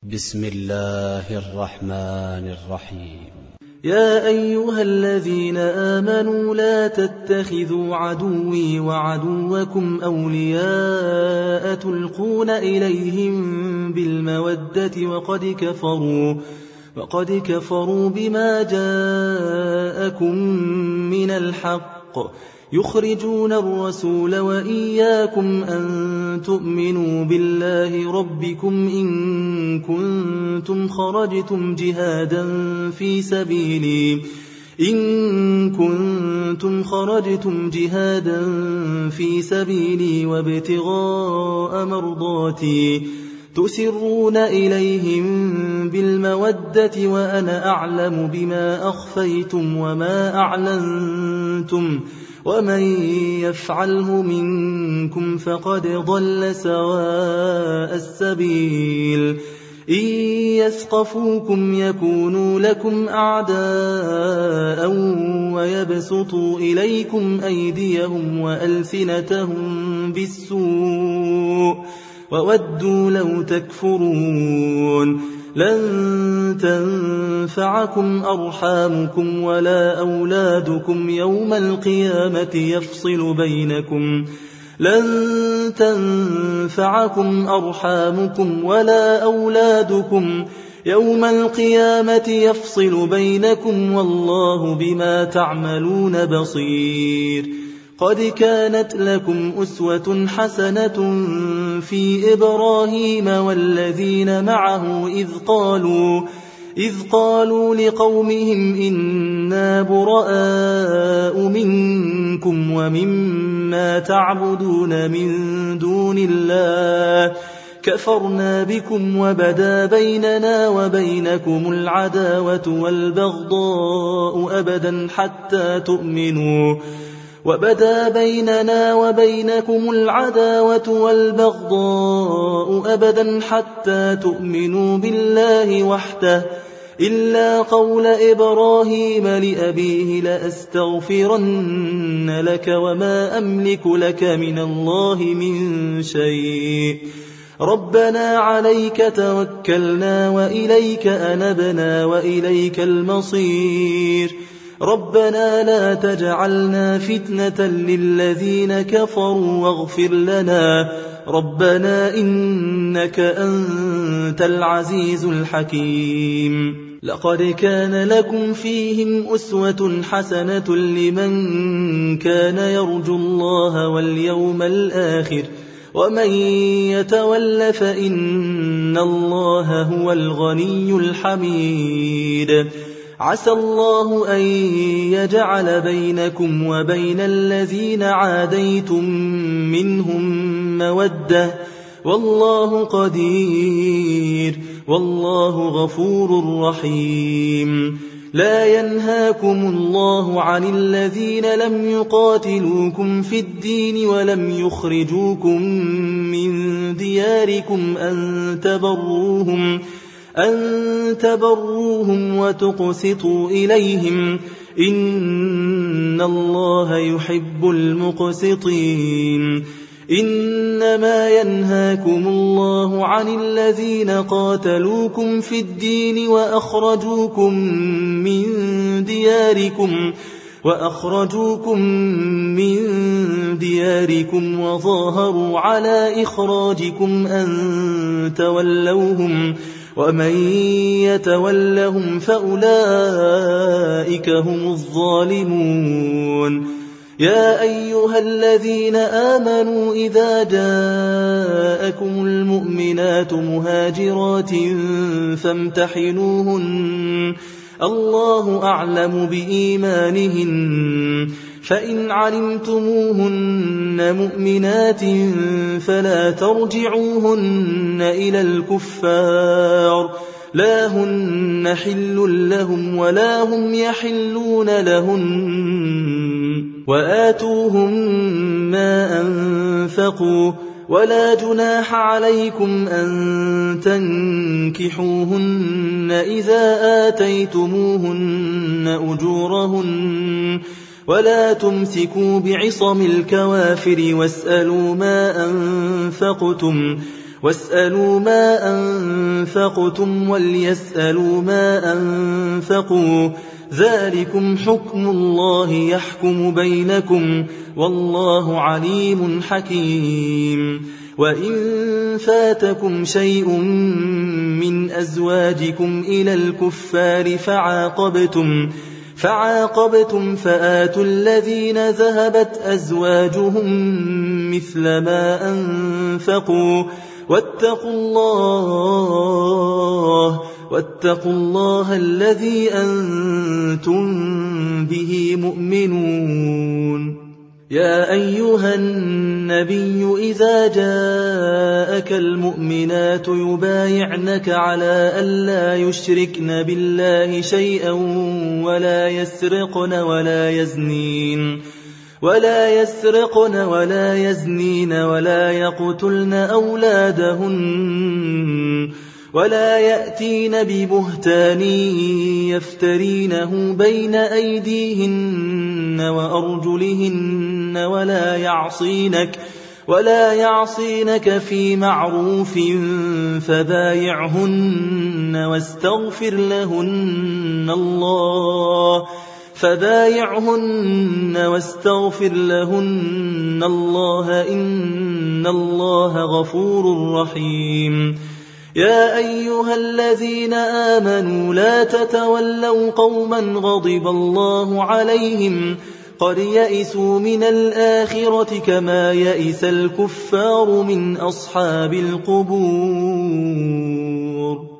بسم الله الرحمن الرحيم. يا أيها الذين آمنوا لا تتخذوا عدوي وعدوكم أولياء تلقون إليهم بالمودة وقد كفروا بما جاءكم من الحق يخرجون الرسول وإياكم أن تؤمنوا بالله ربكم إن كنتم خرجتم جهادا في سبيلي وابتغاء مرضاتي تسرون إليهم بالمودة وأنا أعلم بما أخفيتم وما أعلنتم ومن يفعله منكم فقد ضل سواء السبيل. إن يثقفوكم يكونوا لكم أعداء ويبسطوا إليكم أيديهم وألسنتهم بالسوء وودوا لو تكفرون. لن تنفعكم أرحامكم ولا أولادكم يوم القيامة يفصل بينكم والله بما تعملون بصير. قد كانت لكم أسوة حسنة في إبراهيم والذين معه إذ قالوا لقومهم إنا براء منكم ومما تعبدون من دون الله كفرنا بكم وبدا بيننا وبينكم العداوة والبغضاء أبدا حتى تؤمنوا بالله وحده إلا قول إبراهيم لأبيه لأستغفرن لك وما أملك لك من الله من شيء. ربنا عليك توكلنا وإليك أنبنا وإليك المصير. ربنا لا تجعلنا فتنة للذين كفروا واغفر لنا ربنا إنك أنت العزيز الحكيم. لقد كان لكم فيهم أسوة حسنة لمن كان يرجو الله واليوم الآخر ومن يتول فإن الله هو الغني الحميد. عسى الله أن يجعل بينكم وبين الذين عاديتم منهم مودة والله قدير والله غفور رحيم. لا ينهاكم الله عن الذين لم يقاتلوكم في الدين ولم يخرجوكم من دياركم أن تبروهم وتقسطوا إليهم إن الله يحب المقسطين. إنما ينهاكم الله عن الذين قاتلوكم في الدين وأخرجوكم من دياركم وظاهروا على إخراجكم أن تولوهم ومن يتولهم فأولئك هم الظالمون. يا أيها الذين آمنوا إذا جاءكم المؤمنات مهاجرات فامتحنوهن الله أعلم بإيمانهن فإن علمتموهن مؤمنات فلا ترجعوهن إلى الكفار لا هن حل لهم ولا هم يحلون لهن وآتوهم ما أنفقوا ولا جناح عليكم أن تنكحوهن إذا آتيتموهن أجورهن ولا تمسكوا بعصم الكوافر واسألوا ما أنفقتم واسألوا ما أنفقتم وليسألوا ما أنفقوا ذلكم حكم الله يحكم بينكم والله عليم حكيم وإن فاتكم شيء من أزواجكم إلى الكفار فعاقبتم فآتوا الذين ذهبت أزواجهم مثل ما أنفقوا واتقوا الله الذي أنتم به مؤمنون يا أيها النبي إذا جاءك المؤمنات يبايعنك على ألا يشركن بالله شيئا ولا يسرقن ولا يزنين ولا يقتلن أولادهن ولا يأتين ببهتان يفترينه بين أيديهن وأرجلهن ولا يعصينك في معروف فبايعهن واستغفر لهن الله إن الله غفور رحيم يا أيها الذين آمنوا لا تتولوا قوما غضب الله عليهم قد يئسوا من الآخرة كما يئس الكفار من أصحاب القبور